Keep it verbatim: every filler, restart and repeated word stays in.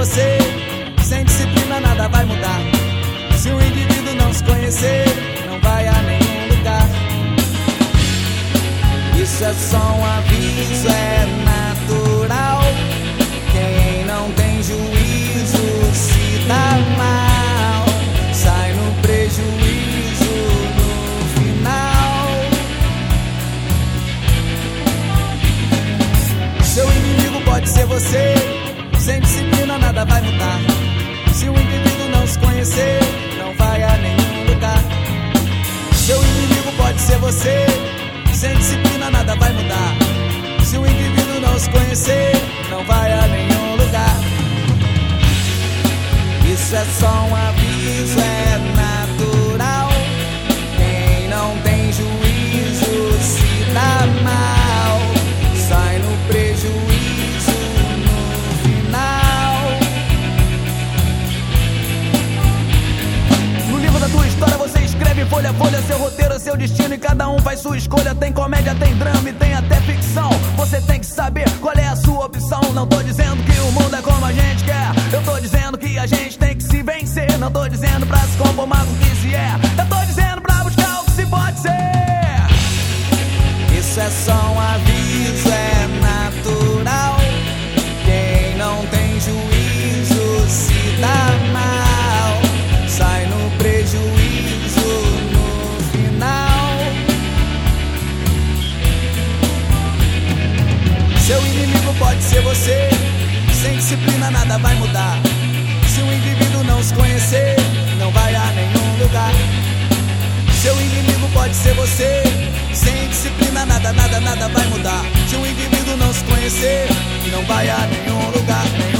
você. Sem disciplina nada vai mudar. Se o indivíduo não se conhecer, não vai a nenhum lugar. Isso é só um aviso, é natural. Quem não tem juízo se dá mal, sai no prejuízo no final. Seu inimigo pode ser você. Sem disciplina nada vai mudar. Se o indivíduo não se conhecer, não vai a nenhum lugar. Seu inimigo pode ser você. Sem disciplina nada vai mudar. Se o indivíduo não se conhecer, não vai a nenhum lugar. Isso é só um aviso, é natural. Quem não tem juízo se dá mal, sai no prejuízo no final. No livro da tua história você escreve folha a folha, seu roteiro, seu destino, e cada um faz sua escolha. Tem comédia, tem drama e tem até ficção. Você tem que saber qual é a sua opção. Não tô dizendo que o mundo é como a gente quer, eu tô dizendo que a gente tem que se vencer. Não tô dizendo pra se conformar com o que se é, eu tô dizendo pra buscar o que se pode ser. Isso é só um aviso, é natural. Quem não tem juízo se dá mal, sai no prejuízo no final. Seu inimigo pode ser você. Sem disciplina nada vai mudar. Se o indivíduo não se conhecer, não vai a nenhum lugar. Seu inimigo pode ser você. Sem disciplina nada, nada, nada vai mudar. Se o indivíduo não se conhecer, não vai a nenhum lugar.